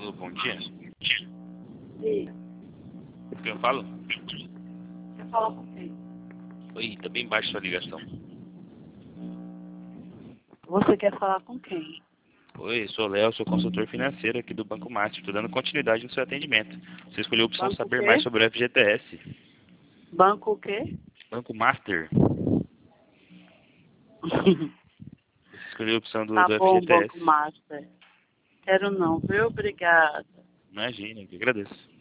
Alô, bom dia. Sim. Com quem eu falo? Quer falar com quem? Oi, tá bem baixa sua ligação. Você quer falar com quem? Oi, sou o Léo, sou consultor financeiro aqui do Banco Master. Estou dando continuidade no seu atendimento. Você escolheu a opção Banco o saber quê? mais sobre o FGTS. Banco o quê? Banco Master. Você escolheu a opção do Tá bom, FGTS. Banco Master. Quero não, viu? Obrigada. Imagina, que agradeço.